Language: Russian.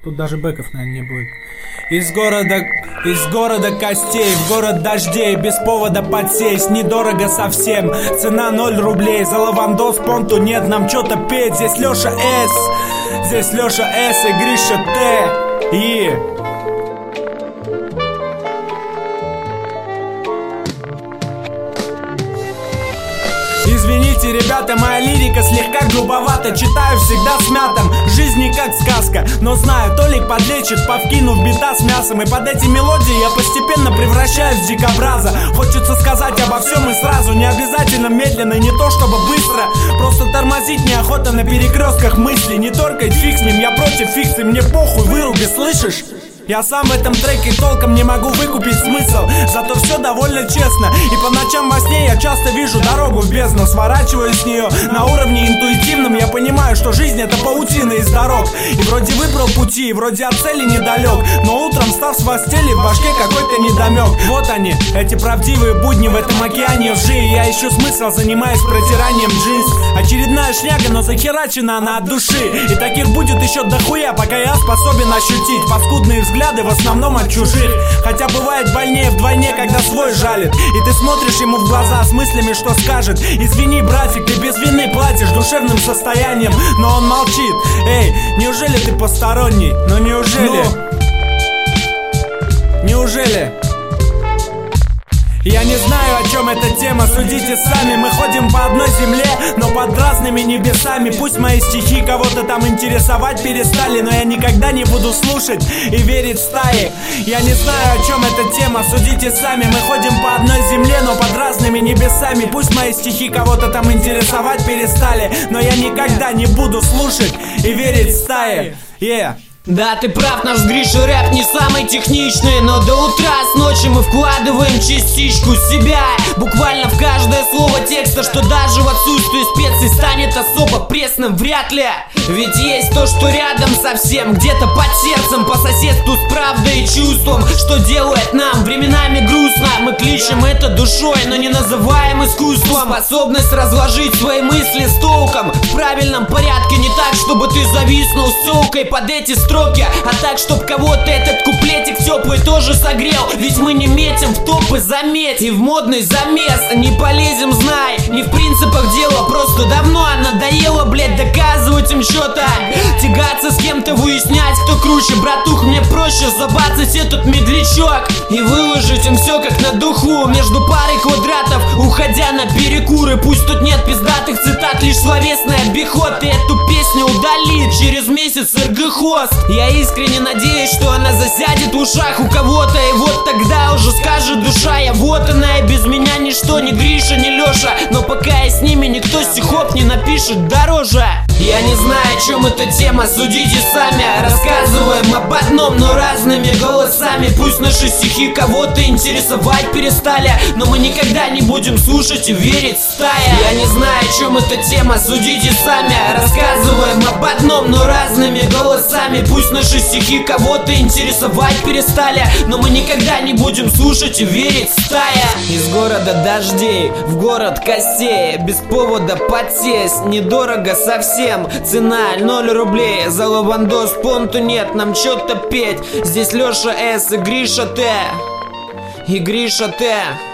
Тут даже бэков, наверное, не будет. Из города костей, в город дождей, без повода подсесть, недорого совсем. Цена 0 рублей, за лавандос понту нет, нам что-то петь. Здесь Леша С и Гриша Т. И... Извините, ребята, моя лирика слегка грубовата. Читаю всегда с мятом, жизнь не как сказка. Но знаю, Толик подлечит, повкинув бита с мясом. И под эти мелодии я постепенно превращаюсь в дикобраза. Хочется сказать обо всем и сразу, не обязательно медленно, не то чтобы быстро. Просто тормозить неохота на перекрестках мыслей. Не торкать, фиг с ним, я против фиксы, мне похуй, выруби, слышишь? Я сам в этом треке толком не могу выкупить смысл, зато все довольно честно. И по ночам во сне я часто вижу дорогу в бездну, сворачиваю с нее. На уровне интуитивном я понимаю, что жизнь это паутина из дорог. И вроде выбрал пути, и вроде от цели недалек, но утром став с постели, в башке какой-то недомек. Вот они, эти правдивые будни в этом океане лжи. И я ищу смысл, занимаясь протиранием джинс. Очередная шняга, но захерачена она от души. И таких будет еще дохуя, пока я способен ощутить паскудные взгляды в основном от чужих. Хотя бывает больнее вдвойне, когда свой жалит. И ты смотришь ему в глаза с мыслями, что скажет. Извини, братик, ты без вины платишь душевным состоянием. Но он молчит. Эй, неужели ты посторонний? Ну неужели? Неужели? Я не знаю, о чем эта тема, судите сами. Мы ходим по одной земле, но под разными небесами. Пусть мои стихи кого-то там интересовать перестали, но я никогда не буду слушать и верить стае. Я не знаю, о чем эта тема, судите сами. Мы ходим по одной земле, но под разными небесами. Пусть мои стихи кого-то там интересовать перестали, но я никогда не буду слушать и верить стае. Да, ты прав, наш Гриша рэп не самый техничный, но до утра с ночи мы вкладываем частичку себя. Буквально в каждое слово текста, что даже в отсутствии специй станет особо пресным вряд ли. Ведь есть то, что рядом совсем, где-то под сердцем, по соседству с правдой и чувством, что делает нам временами грустно. Мы кличем это душой, но не называем искусством. Способность разложить свои мысли с толком, в правильном порядке, не так, чтобы ты зависнул ссылкой под эти строки, а так, чтоб кого-то этот куплетик теплый тоже согрел. Ведь мы не метим в топы, заметь, и в модный замес не полезем, знай. Не в принципах дело, просто давно надоело, блять, доказывать им что-то. Тягаться с кем-то, выяснять, кто круче. Братух, мне проще забацать этот медлячок и выложить им все как на духу, между парой квадратов, уходя на перекуры. Пусть тут нет пиздатых цитат, лишь словесный обиход. И эту песню удалит через месяц РГХост. Я искренне надеюсь, что она засядет в ушах у кого-то, и вот тогда уже скажет душа: я вот она, и без меня ничто, ни Гриша, ни Леша. Но пока я с ними, никто стихов не напишет дороже. Я не знаю, о чем эта тема, судите сами. Рассказываем об одном, но разными голосами. Пусть наши стихи кого-то интересовать перестали, но мы никогда не будем слушать и верить стая. Я не знаю, о чем эта тема, судите сами. Рассказываем об одном, но разными голосами. Пусть наши стихи кого-то интересовать перестали, но мы никогда не будем слушать и верить стая. Из города дождей в город костей, без повода подсесть, недорого совсем. Цена 0 рублей, за лавандос понту нет, нам что-то петь. Здесь Леша С и Гриша Т. И Гриша Т.